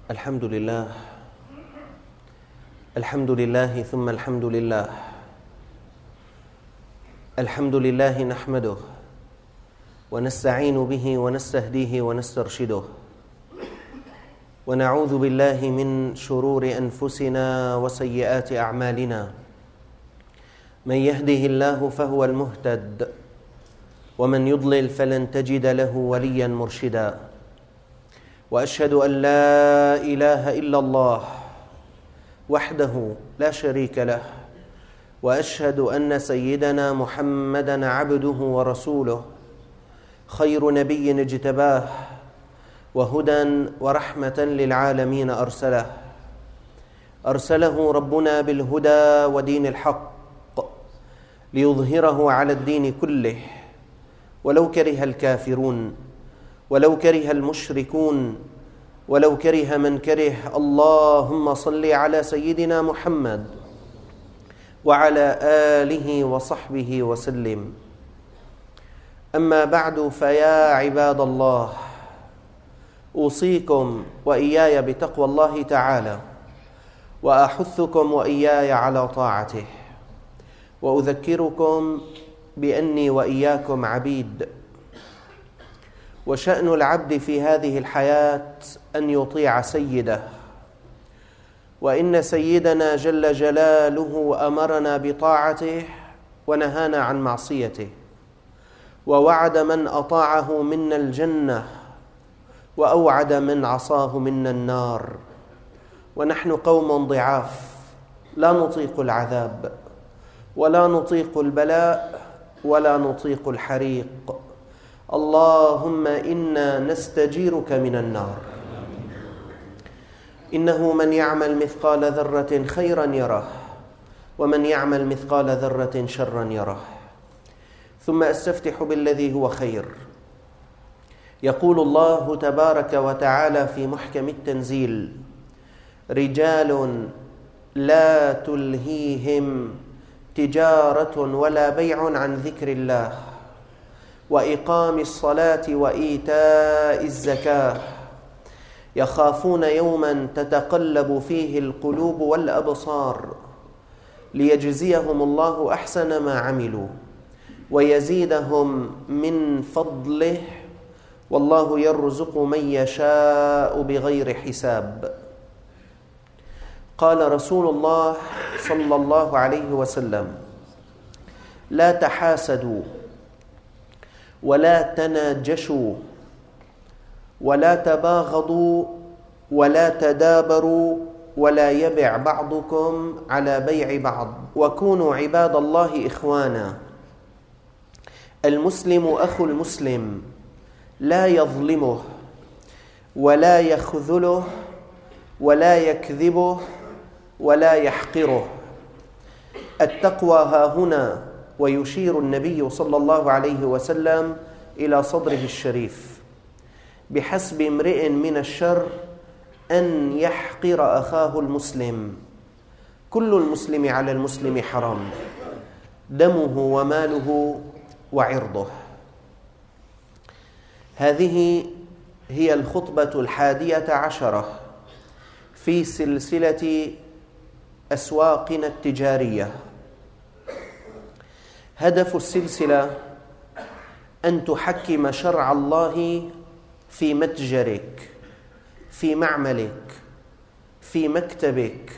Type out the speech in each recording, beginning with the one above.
الحمد لله الحمد لله ثم الحمد لله الحمد لله نحمده ونستعين به ونستهديه ونسترشده ونعوذ بالله من شرور أنفسنا وسيئات أعمالنا من يهده الله فهو المهتد ومن يضلل فلن تجد له وليا مرشدا وأشهد أن لا إله إلا الله وحده لا شريك له وأشهد أن سيدنا محمدًا عبده ورسوله خير نبي اجتباه وهدى ورحمة للعالمين أرسله ربنا بالهدى ودين الحق ليظهره على الدين كله ولو كره الكافرون ولو كره المشركون ولو كره من كره. اللهم صل على سيدنا محمد وعلى آله وصحبه وسلم. أما بعد، فيا عباد الله، أوصيكم وإياي بتقوى الله تعالى، وأحثكم وإياي على طاعته، وأذكركم بأني وإياكم عبيد، وشأن العبد في هذه الحياة أن يطيع سيده، وإن سيدنا جل جلاله أمرنا بطاعته ونهانا عن معصيته، ووعد من أطاعه منا الجنة، وأوعد من عصاه منا النار. ونحن قوم ضعاف لا نطيق العذاب ولا نطيق البلاء ولا نطيق الحريق. اللهم إنا نستجيرك من النار. إنه من يعمل مثقال ذرة خيرا يره، ومن يعمل مثقال ذرة شرا يره. ثم أستفتح بالذي هو خير. يقول الله تبارك وتعالى في محكم التنزيل: رجال لا تلهيهم تجارة ولا بيع عن ذكر الله وإقام الصلاة وإيتاء الزكاة يخافون يوما تتقلب فيه القلوب والأبصار ليجزيهم الله أحسن ما عملوا ويزيدهم من فضله والله يرزق من يشاء بغير حساب. قال رسول الله صلى الله عليه وسلم: لا تحاسدوا ولا تناجشوا ولا تباغضوا ولا تدابروا ولا يبع بعضكم على بيع بعض، وكونوا عباد الله إخوانا. المسلم أخو المسلم لا يظلمه ولا يخذله ولا يكذبه ولا يحقره. التقوى هاهنا. ويشير النبي صلى الله عليه وسلم إلى صدره الشريف: بحسب امرئ من الشر أن يحقر أخاه المسلم. كل المسلم على المسلم حرام، دمه وماله وعرضه. هذه هي الخطبة 11 في سلسلة أسواقنا التجارية. هدف السلسلة أن تحكم شرع الله في متجرك، في معملك، في مكتبك.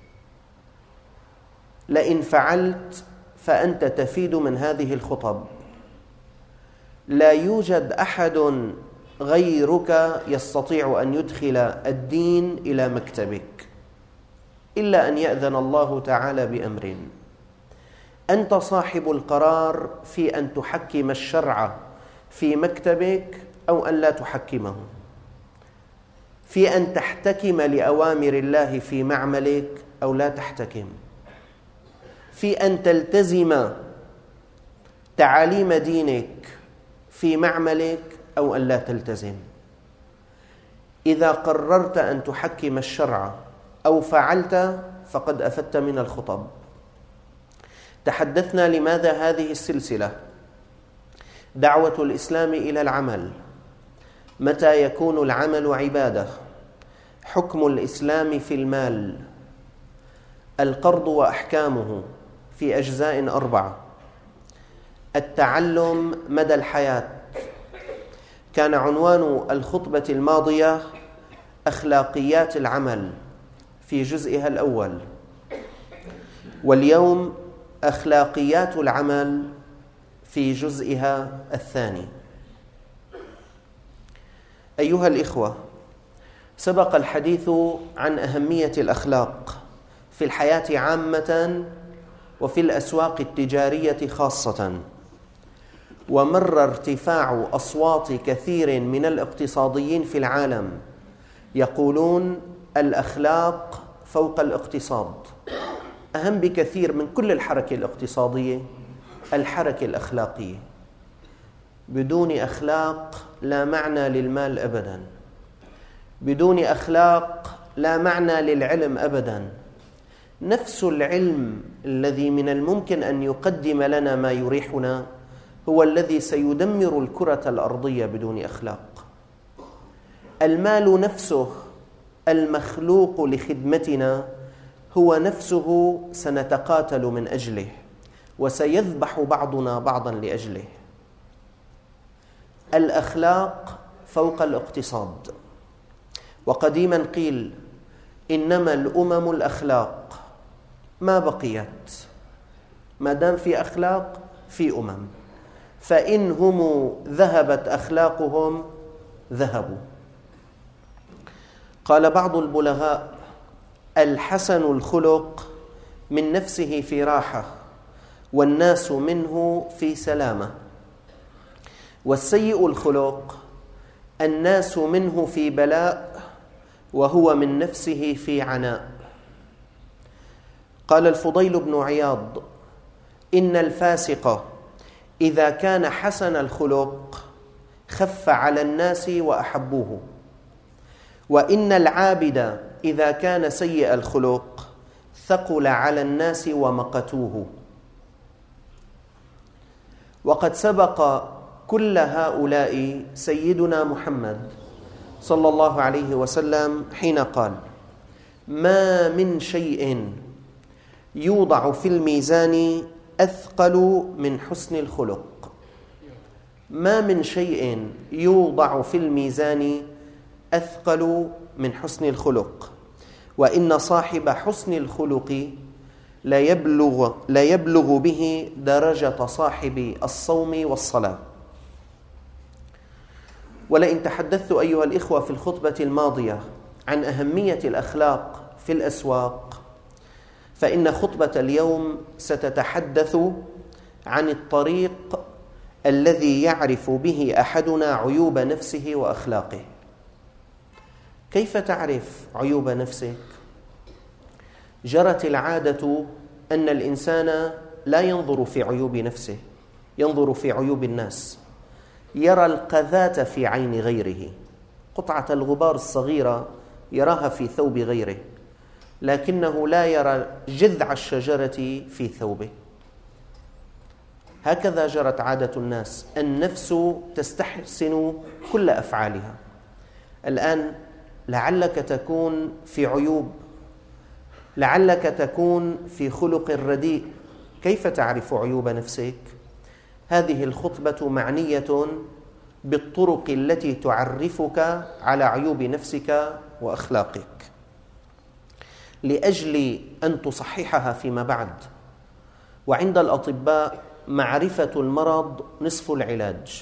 لئن فعلت فأنت تفيد من هذه الخطب. لا يوجد أحد غيرك يستطيع أن يدخل الدين إلى مكتبك إلا أن يأذن الله تعالى بأمر. أنت صاحب القرار في أن تحكم الشرع في مكتبك أو أن لا تحكمه، في أن تحتكم لأوامر الله في معملك أو لا تحتكم، في أن تلتزم تعاليم دينك في معملك أو أن لا تلتزم. إذا قررت أن تحكم الشرع أو فعلت فقد أفدت من الخطب. تحدثنا لماذا هذه السلسلة؟ دعوة الإسلام إلى العمل. متى يكون العمل عبادة؟ حكم الإسلام في المال، القرض وأحكامه في أجزاء 4، التعلم مدى الحياة. كان عنوان الخطبة الماضية أخلاقيات العمل في جزئها الأول، واليوم أخلاقيات العمل في جزئها الثاني. أيها الإخوة، سبق الحديث عن أهمية الأخلاق في الحياة عامة وفي الأسواق التجارية خاصة، ومر ارتفاع أصوات كثير من الاقتصاديين في العالم يقولون الأخلاق فوق الاقتصاد. أهم بكثير من كل الحركة الاقتصادية الحركة الأخلاقية. بدون أخلاق لا معنى للمال أبدا، بدون أخلاق لا معنى للعلم أبدا. نفس العلم الذي من الممكن أن يقدم لنا ما يريحنا هو الذي سيدمر الكرة الأرضية بدون أخلاق. المال نفسه المخلوق لخدمتنا هو نفسه سنتقاتل من أجله، وسيذبح بعضنا بعضا لأجله. الأخلاق فوق الاقتصاد. وقديما قيل إنما الأمم الأخلاق، ما بقيت ما دام في أخلاق في أمم، فإن هم ذهبت أخلاقهم ذهبوا. قال بعض البلغاء: الحسن الخلق من نفسه في راحة، والناس منه في سلامة، والسيء الخلق الناس منه في بلاء، وهو من نفسه في عناء. قال الفضيل بن عياض: إن الفاسق إذا كان حسن الخلق خف على الناس وأحبوه، وإن العابد إذا كان سيء الخلق ثقل على الناس ومقتوه. وقد سبق كل هؤلاء سيدنا محمد صلى الله عليه وسلم حين قال: ما من شيء يوضع في الميزان أثقل من حسن الخلق. ما من شيء يوضع في الميزان أثقل من حسن الخلق، وإن صاحب حسن الخلق لا يبلغ به درجة صاحب الصوم والصلاة. ولئن تحدثت أيها الإخوة في الخطبة الماضية عن أهمية الأخلاق في الأسواق، فإن خطبة اليوم ستتحدث عن الطريق الذي يعرف به أحدنا عيوب نفسه وأخلاقه. كيف تعرف عيوب نفسك؟ جرت العادة أن الإنسان لا ينظر في عيوب نفسه، ينظر في عيوب الناس. يرى القذاة في عين غيره، قطعة الغبار الصغيرة يراها في ثوب غيره، لكنه لا يرى جذع الشجرة في ثوبه. هكذا جرت عادة الناس. النفس تستحسن كل أفعالها. الآن لعلك تكون في عيوب، لعلك تكون في خلق رديء. كيف تعرف عيوب نفسك؟ هذه الخطبة معنية بالطرق التي تعرفك على عيوب نفسك وأخلاقك، لأجل أن تصححها فيما بعد. وعند الأطباء معرفة المرض نصف العلاج.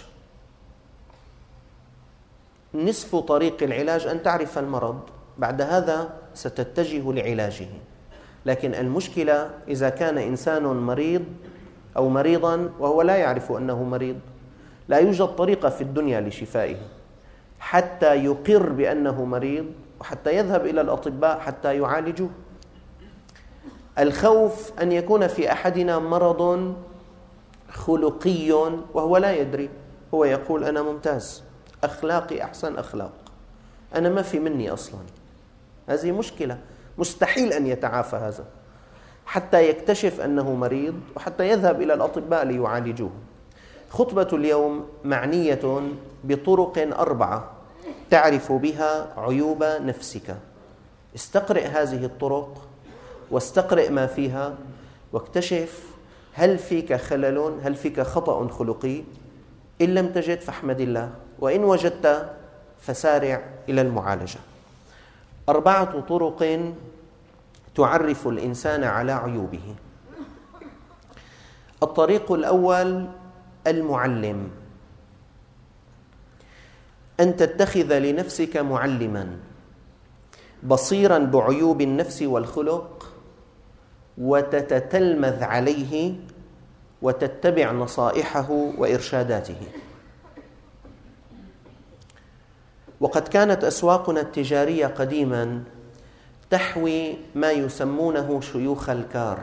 نصف طريق العلاج أن تعرف المرض، بعد هذا ستتجه لعلاجه. لكن المشكلة إذا كان إنسان مريض أو مريضا وهو لا يعرف أنه مريض، لا يوجد طريقة في الدنيا لشفائه حتى يقر بأنه مريض، وحتى يذهب إلى الأطباء حتى يعالجوه. الخوف أن يكون في أحدنا مرض خلقي وهو لا يدري. هو يقول أنا ممتاز، أخلاقي أحسن أخلاق، أنا ما في مني أصلا. هذه مشكلة، مستحيل أن يتعافى هذا حتى يكتشف أنه مريض وحتى يذهب إلى الأطباء ليعالجوه. خطبة اليوم معنية بطرق 4 تعرف بها عيوب نفسك. استقرئ هذه الطرق واستقرئ ما فيها واكتشف هل فيك خلل، هل فيك خطأ خلقي. إن لم تجد فاحمد الله، وإن وجدت فسارع إلى المعالجة. 4 طرق تعرف الإنسان على عيوبه. الطريق الأول المعلم، أن تتخذ لنفسك معلما بصيرا بعيوب النفس والخلق وتتتلمذ عليه وتتبع نصائحه وإرشاداته. وقد كانت أسواقنا التجارية قديما تحوي ما يسمونه شيوخ الكار.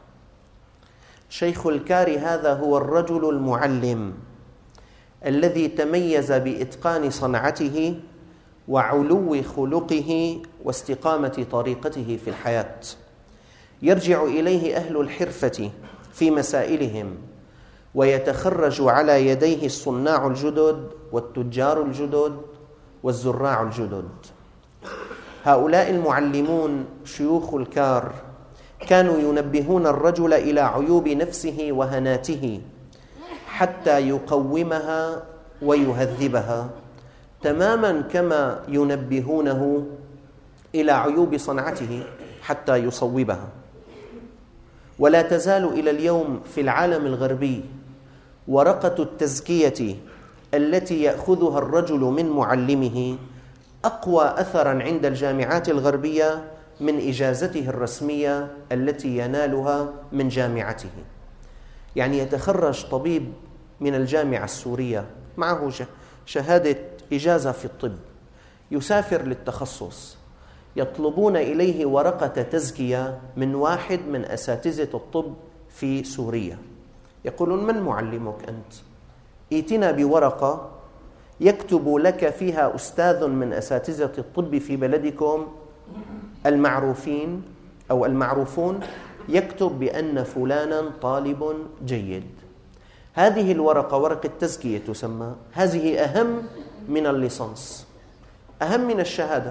شيخ الكار هذا هو الرجل المعلم الذي تميز بإتقان صنعته وعلو خلقه واستقامة طريقته في الحياة. يرجع إليه أهل الحرفة في مسائلهم ويتخرج على يديه الصناع الجدد والتجار الجدد والزراع الجدد. هؤلاء المعلمون شيوخ الكار كانوا ينبهون الرجل إلى عيوب نفسه وهناته حتى يقومها ويهذبها، تماما كما ينبهونه إلى عيوب صنعته حتى يصوبها. ولا تزال إلى اليوم في العالم الغربي ورقة التزكية التي يأخذها الرجل من معلمه أقوى أثرا عند الجامعات الغربية من إجازته الرسمية التي ينالها من جامعته. يعني يتخرج طبيب من الجامعة السورية معه شهادة إجازة في الطب، يسافر للتخصص، يطلبون إليه ورقة تزكية من واحد من أساتذة الطب في سوريا. يقولون: من معلمك أنت؟ ائتنا بورقة يكتب لك فيها أستاذ من أساتذة الطب في بلدكم المعروفين أو المعروفون، يكتب بأن فلانا طالب جيد. هذه الورقة ورقة تزكية تسمى، هذه أهم من الليسانس، أهم من الشهادة،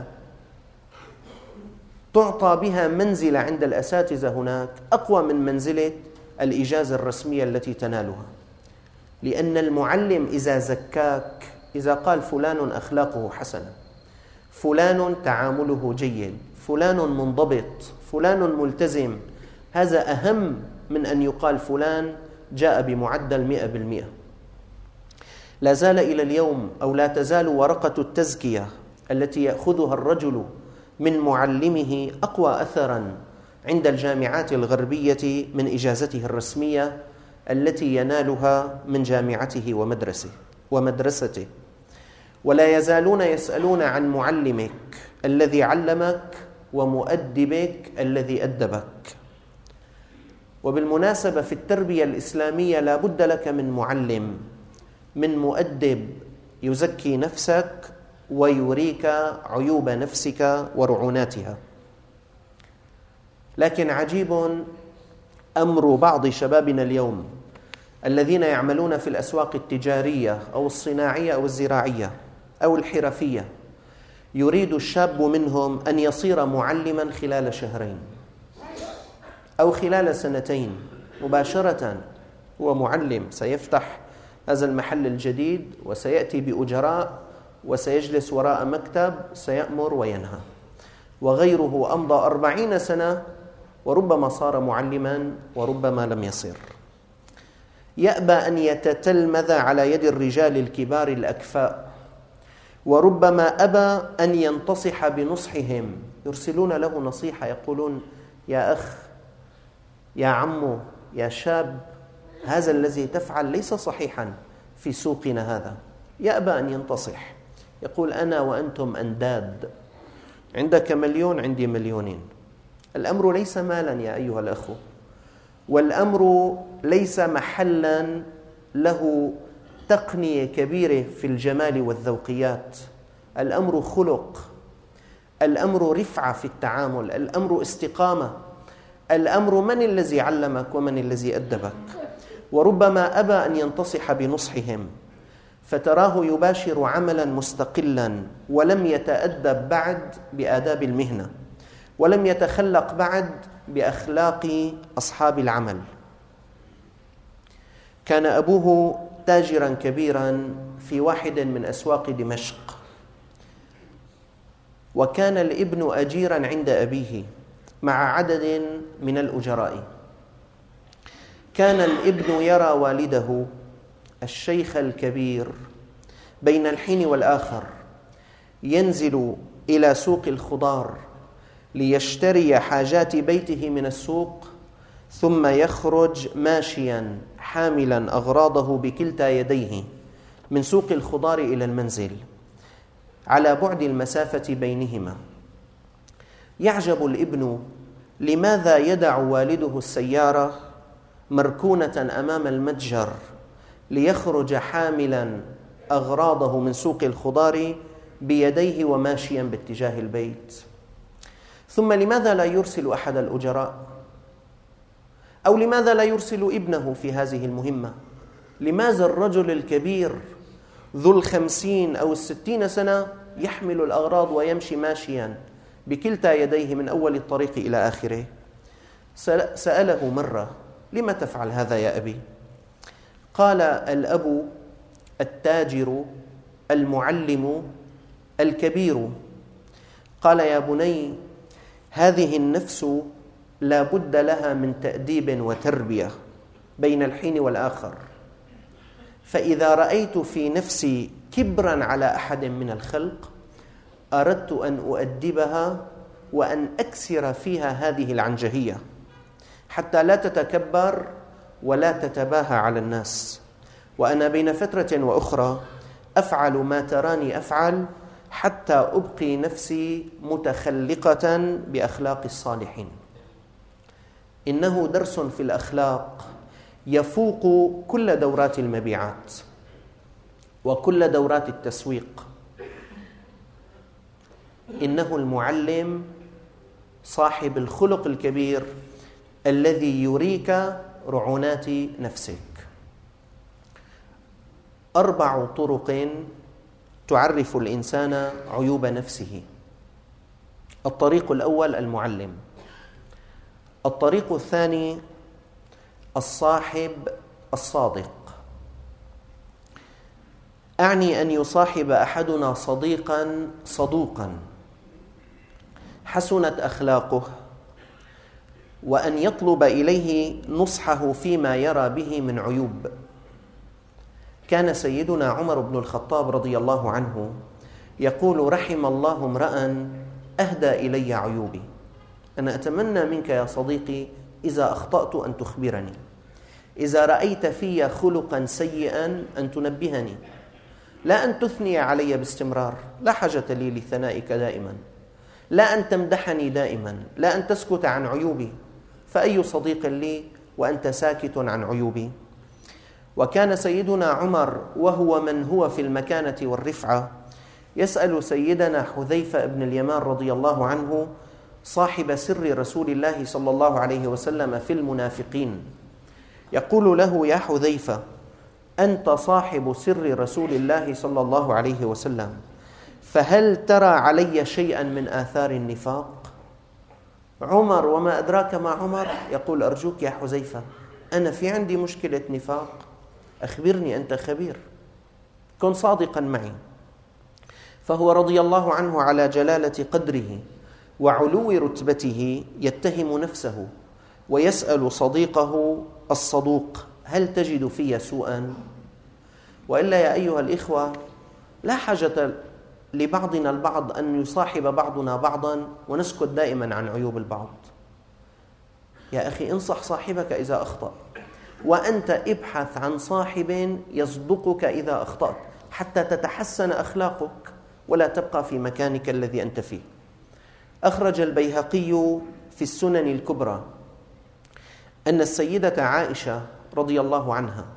تعطى بها منزلة عند الأساتذة هناك أقوى من منزلة الإجازة الرسمية التي تنالها. لأن المعلم إذا زكاك، إذا قال فلان أخلاقه حسنة، فلان تعامله جيد، فلان منضبط، فلان ملتزم، هذا أهم من أن يقال فلان جاء بمعدل 100%. لا زال إلى اليوم أو لا تزال ورقة التزكية التي يأخذها الرجل من معلمه أقوى أثراً عند الجامعات الغربية من إجازته الرسمية التي ينالها من جامعته ومدرسته. ولا يزالون يسألون عن معلمك الذي علمك ومؤدبك الذي أدبك. وبالمناسبة في التربية الإسلامية لا بد لك من معلم، من مؤدب يزكي نفسك ويريك عيوب نفسك ورعوناتها. لكن عجيب أمر بعض شبابنا اليوم الذين يعملون في الأسواق التجارية أو الصناعية أو الزراعية أو الحرفية. يريد الشاب منهم أن يصير معلما خلال 2 شهر أو خلال 2 مباشرة. هو معلم، سيفتح هذا المحل الجديد وسيأتي بأجراء وسيجلس وراء مكتب سيأمر وينهى. وغيره أمضى 40 سنة وربما صار معلما وربما لم يصير. يأبى أن يتتلمذ على يد الرجال الكبار الأكفاء، وربما أبى أن ينتصح بنصحهم. يرسلون له نصيحة، يقولون: يا أخ، يا عمو، يا شاب، هذا الذي تفعل ليس صحيحا في سوقنا هذا. يأبى أن ينتصح، يقول: أنا وأنتم أنداد، عندك 1,000,000 عندي 2,000,000. الأمر ليس مالا يا أيها الأخ، والأمر ليس محلا له تقنية كبيرة في الجمال والذوقيات. الأمر خلق، الأمر رفعة في التعامل، الأمر استقامة، الأمر من الذي علمك ومن الذي أدبك. وربما أبى أن ينتصح بنصحهم، فتراه يباشر عملا مستقلا ولم يتأدب بعد بآداب المهنة، ولم يتخلق بعد بأخلاق أصحاب العمل. كان أبوه تاجرا كبيرا في واحد من أسواق دمشق، وكان الابن أجيرا عند أبيه مع عدد من الأجراء. كان الابن يرى والده الشيخ الكبير بين الحين والآخر ينزل إلى سوق الخضار ليشتري حاجات بيته من السوق، ثم يخرج ماشيا حاملا أغراضه بكلتا يديه من سوق الخضار إلى المنزل على بعد المسافة بينهما. يعجب الابن لماذا يدع والده السيارة مركونة أمام المتجر ليخرج حاملا أغراضه من سوق الخضار بيديه وماشيا باتجاه البيت. ثم لماذا لا يرسل أحد الأجراء؟ أو لماذا لا يرسل ابنه في هذه المهمة؟ لماذا الرجل الكبير ذو 50 أو 60 سنة يحمل الأغراض ويمشي ماشيا بكلتا يديه من أول الطريق إلى آخره؟ سأله مرة: لم تفعل هذا يا أبي؟ قال الأب التاجر المعلم الكبير: قال يا بني، هذه النفس لا بد لها من تأديب وتربية بين الحين والآخر، فإذا رأيت في نفسي كبرا على أحد من الخلق أردت أن أؤدبها وأن أكسر فيها هذه العنجهية حتى لا تتكبر ولا تتباهى على الناس، وأنا بين فترة وأخرى أفعل ما تراني أفعل حتى أبقي نفسي متخلقة بأخلاق الصالحين. إنه درس في الأخلاق يفوق كل دورات المبيعات وكل دورات التسويق. إنه المعلم صاحب الخلق الكبير الذي يريك رعونات نفسك. 4 طرق تعرف الإنسان عيوب نفسه. الطريق الأول المعلم. الطريق الثاني الصاحب الصادق. أعني أن يصاحب أحدنا صديقا صدوقا حسنت أخلاقه، وأن يطلب إليه نصحه فيما يرى به من عيوب. كان سيدنا عمر بن الخطاب رضي الله عنه يقول: رحم الله امرأ أهدى إلي عيوبي. أنا أتمنى منك يا صديقي إذا أخطأت أن تخبرني، إذا رأيت في خلقا سيئا أن تنبهني، لا أن تثني علي باستمرار، لا حاجة لي لثنائك دائما، لا أن تمدحني دائما، لا أن تسكت عن عيوبي، فأي صديق لي وأنت ساكت عن عيوبي؟ وكان سيدنا عمر وهو من هو في المكانة والرفعة يسأل سيدنا حذيفة بن اليمان رضي الله عنه صاحب سر رسول الله صلى الله عليه وسلم في المنافقين، يقول له: يا حذيفة، أنت صاحب سر رسول الله صلى الله عليه وسلم، فهل ترى علي شيئا من آثار النفاق؟ عمر: وما أدراك ما عمر؟ يقول: أرجوك يا حذيفة، أنا في عندي مشكلة نفاق، أخبرني، أنت خبير، كن صادقا معي. فهو رضي الله عنه على جلالة قدره وعلو رتبته يتهم نفسه ويسأل صديقه الصدوق: هل تجد في سوءا؟ وإلا يا أيها الإخوة، لا حاجة لبعضنا البعض أن يصاحب بعضنا بعضا ونسكت دائما عن عيوب البعض. يا أخي، انصح صاحبك إذا أخطأ، وأنت ابحث عن صاحب يصدقك إذا أخطأت حتى تتحسن أخلاقك ولا تبقى في مكانك الذي أنت فيه. أخرج البيهقي في السنن الكبرى أن السيدة عائشة رضي الله عنها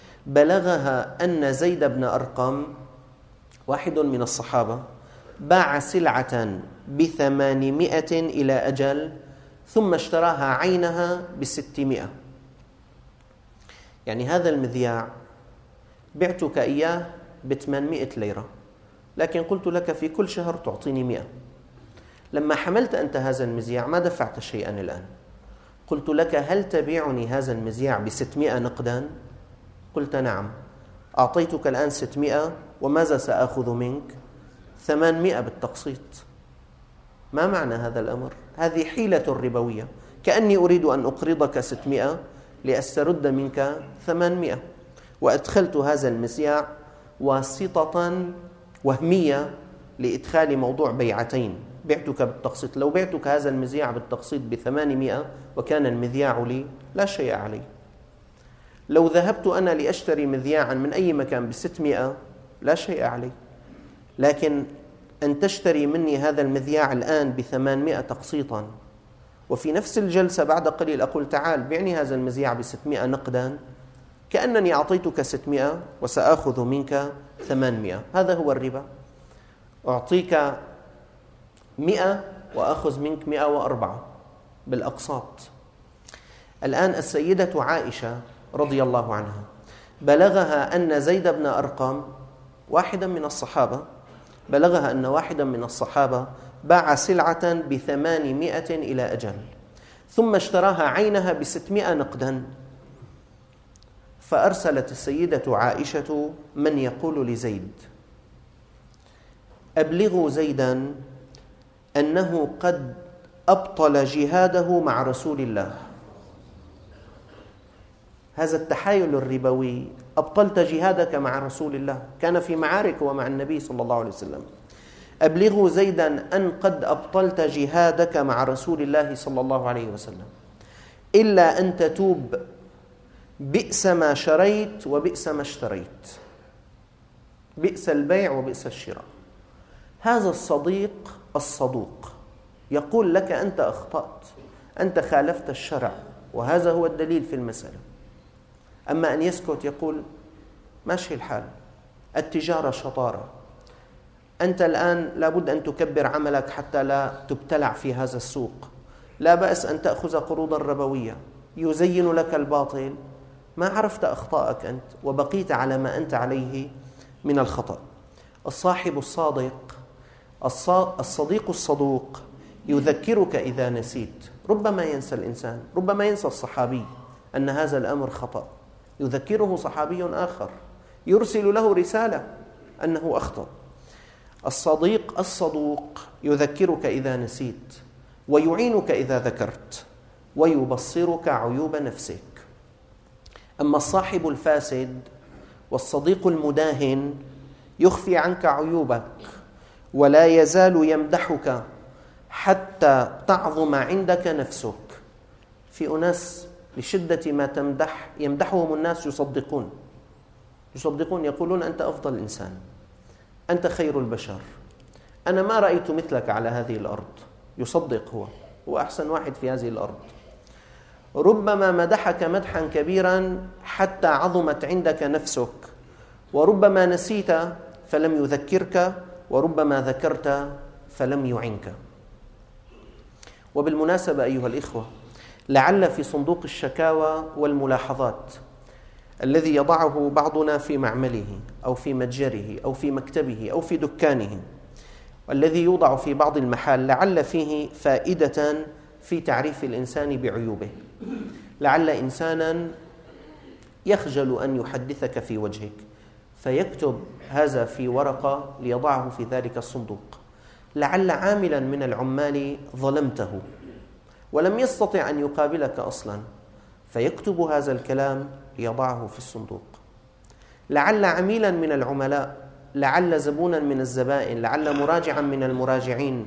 بلغها أن زيد بن أرقم واحد من الصحابة باع سلعة ب800 إلى أجل ثم اشتراها عينها ب600. يعني هذا المذياع بعتك إياه ب800 ليرة، لكن قلت لك في كل شهر تعطيني 100. لما حملت أنت هذا المذياع ما دفعت شيئا الآن، قلت لك هل تبيعني هذا المذياع ب600 نقدا؟ قلت نعم. أعطيتك الآن 600 وماذا سأخذ منك؟ 800 بالتقسيط. ما معنى هذا الأمر؟ هذه حيلة ربوية، كأني أريد أن أقرضك 600 لأسترد منك 800، وأدخلت هذا المذياع واسطة وهمية لإدخال موضوع بيعتين. بعتك بالتقسيط، لو بعتك هذا المذياع بالتقسيط ب800 وكان المذياع لي لا شيء علي. لو ذهبت أنا لأشتري مذياعا من أي مكان ب600 لا شيء علي، لكن أن تشتري مني هذا المذياع الآن ب800 تقسيطا، وفي نفس الجلسة بعد قليل أقول تعال بعني هذا المذياع ب600 نقدا، كأنني أعطيتك 600 وسأخذ منك 800. هذا هو الربا. أعطيك 100 وأخذ منك 104 بالأقساط. الآن السيدة عائشة رضي الله عنها بلغها أن زيد بن أرقم واحدا من الصحابة، بلغها أن واحدا من الصحابة باع سلعة ب800 إلى أجل، ثم اشتراها عينها ب600 نقدا. فأرسلت السيدة عائشة من يقول لزيد أبلغوا زيدا أنه قد أبطل جهاده مع رسول الله. هذا التحايل الربوي، أبطلت جهادك مع رسول الله، كان في معارك ومع النبي صلى الله عليه وسلم. أبلغوا زيدا أن قد أبطلت جهادك مع رسول الله صلى الله عليه وسلم، إلا أن تتوب، بئس ما شريت وبئس ما اشتريت، بئس البيع وبئس الشراء. هذا الصديق الصدوق يقول لك أنت أخطأت، أنت خالفت الشرع، وهذا هو الدليل في المسألة. أما أن يسكت يقول ماشي الحال، التجارة شطارة، أنت الآن لابد أن تكبر عملك حتى لا تبتلع في هذا السوق، لا بأس أن تأخذ قروضا ربوية، يزين لك الباطل، ما عرفت أخطاءك أنت وبقيت على ما أنت عليه من الخطأ. الصاحب الصادق، الصديق الصدوق يذكرك إذا نسيت. ربما ينسى الإنسان، ربما ينسى الصحابي أن هذا الأمر خطأ، يذكره صحابي آخر، يرسل له رسالة أنه أخطأ. الصديق الصدوق يذكرك إذا نسيت، ويعينك إذا ذكرت، ويبصرك عيوب نفسك. أما الصاحب الفاسد والصديق المداهن يخفي عنك عيوبك، ولا يزال يمدحك حتى تعظم عندك نفسك. في أناس لشدة ما تمدح يمدحهم الناس يصدقون، يقولون أنت أفضل إنسان، أنت خير البشر، أنا ما رأيت مثلك على هذه الأرض. يصدق، هو أحسن واحد في هذه الأرض. ربما مدحك مدحا كبيرا حتى عظمت عندك نفسك، وربما نسيت فلم يذكرك، وربما ذكرت فلم يعنك. وبالمناسبة أيها الإخوة، لعل في صندوق الشكاوى والملاحظات الذي يضعه بعضنا في معمله أو في متجره أو في مكتبه أو في دكانه، والذي يوضع في بعض المحال، لعل فيه فائدة في تعريف الإنسان بعيوبه. لعل إنسانا يخجل أن يحدثك في وجهك فيكتب هذا في ورقة ليضعه في ذلك الصندوق. لعل عاملا من العمال ظلمته ولم يستطع أن يقابلك أصلا فيكتب هذا الكلام ليضعه في الصندوق. لعل عميلا من العملاء، لعل زبونا من الزبائن، لعل مراجعا من المراجعين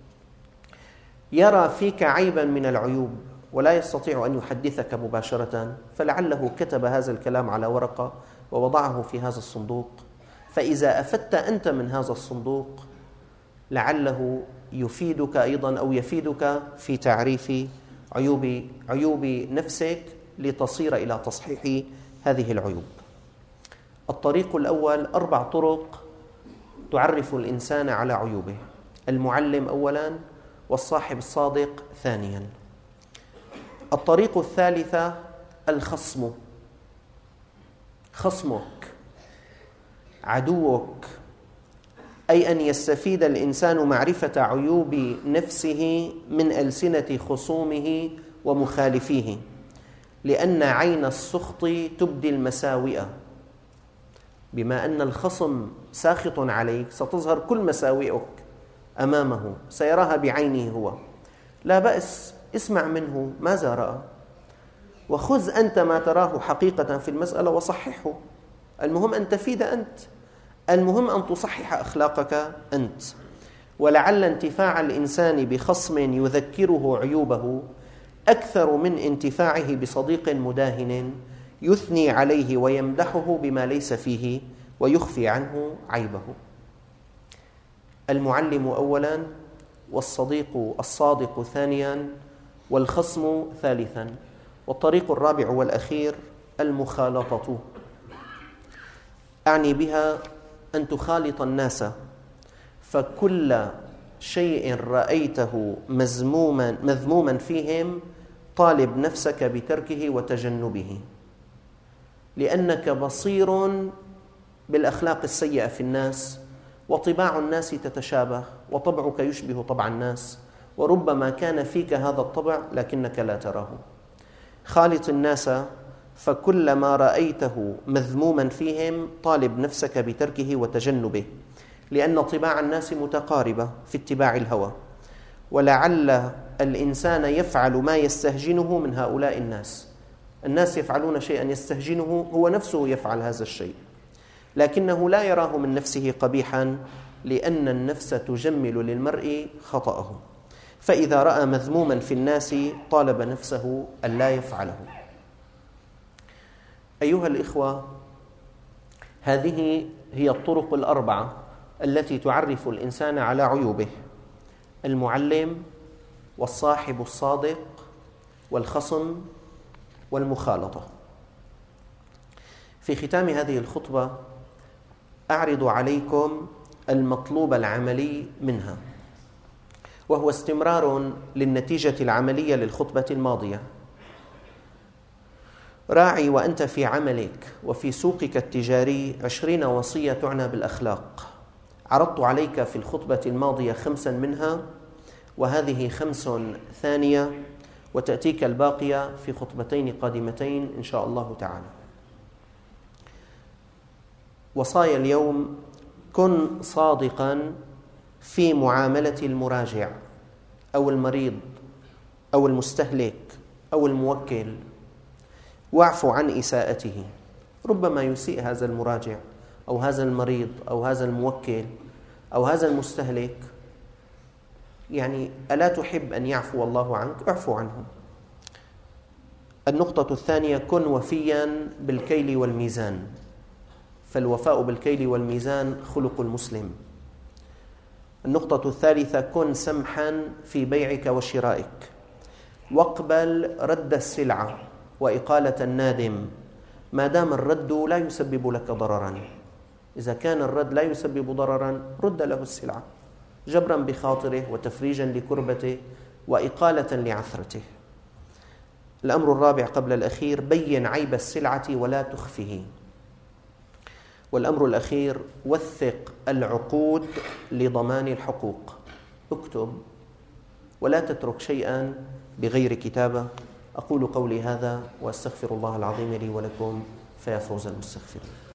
يرى فيك عيبا من العيوب ولا يستطيع أن يحدثك مباشرة، فلعله كتب هذا الكلام على ورقة ووضعه في هذا الصندوق. فإذا أفدت أنت من هذا الصندوق لعله يفيدك أيضا أو يفيدك في تعريف عيوب نفسك لتصير إلى تصحيح هذه العيوب. الطريق الأول 4 طرق تعرف الإنسان على عيوبه: المعلم أولا، والصاحب الصادق ثانيا. الطريق الثالثة الخصم، خصمك، عدوك، أي أن يستفيد الإنسان معرفة عيوب نفسه من ألسنة خصومه ومخالفيه، لأن عين السخط تبدي المساوئ. بما أن الخصم ساخط عليك ستظهر كل مساوئك أمامه، سيراها بعينه هو. لا بأس، اسمع منه ماذا رأى، وخذ أنت ما تراه حقيقة في المسألة وصححه. المهم أن تفيد أنت، المهم أن تصحح أخلاقك أنت. ولعل انتفاع الإنسان بخصم يذكره عيوبه أكثر من انتفاعه بصديق مداهن يثني عليه ويمدحه بما ليس فيه ويخفي عنه عيبه. المعلم أولا، والصديق الصادق ثانيا، والخصم ثالثا. والطريق الرابع والأخير المخالطة، أعني بها أن تخالط الناس، فكل شيء رأيته مذموما فيهم طالب نفسك بتركه وتجنبه، لأنك بصير بالأخلاق السيئة في الناس، وطباع الناس تتشابه، وطبعك يشبه طبع الناس، وربما كان فيك هذا الطبع لكنك لا تراه. خالط الناس، فكل ما رأيته مذموما فيهم طالب نفسك بتركه وتجنبه، لأن طباع الناس متقاربة في اتباع الهوى، ولعل الإنسان يفعل ما يستهجنه من هؤلاء الناس. الناس يفعلون شيئا يستهجنه، هو نفسه يفعل هذا الشيء، لكنه لا يراه من نفسه قبيحا، لأن النفس تجمل للمرء خطأه. فإذا رأى مذموما في الناس طالب نفسه أن لا يفعله. أيها الإخوة، هذه هي الطرق الأربعة التي تعرف الإنسان على عيوبه: المعلم، والصاحب الصادق، والخصم، والمخالطة. في ختام هذه الخطبة أعرض عليكم المطلوب العملي منها، وهو استمرار للنتيجة العملية للخطبة الماضية. راعي وأنت في عملك وفي سوقك التجاري 20 وصية تعنى بالأخلاق. عرضت عليك في الخطبة الماضية 5 منها، وهذه 5 ثانية، وتأتيك الباقية في خطبتين قادمتين إن شاء الله تعالى. وصايا اليوم: كن صادقا في معاملة المراجع أو المريض أو المستهلك أو الموكل، واعف عن إساءته. ربما يسيء هذا المراجع أو هذا المريض أو هذا الموكل أو هذا المستهلك، يعني ألا تحب أن يعفو الله عنك؟ اعفو عنه. النقطة الثانية: كن وفيا بالكيل والميزان، فالوفاء بالكيل والميزان خلق المسلم. النقطة الثالثة: كن سمحا في بيعك وشرائك، واقبل رد السلعة وإقالة النادم ما دام الرد لا يسبب لك ضررا. إذا كان الرد لا يسبب ضررا رد له السلعة جبرا بخاطره وتفريجا لكربته وإقالة لعثرته. الأمر الرابع قبل الأخير: بين عيب السلعة ولا تخفه. والأمر الأخير: وثق العقود لضمان الحقوق. اكتب ولا تترك شيئا بغير كتابة. أقول قولي هذا وأستغفر الله العظيم لي ولكم، فيا فوز المستغفرين.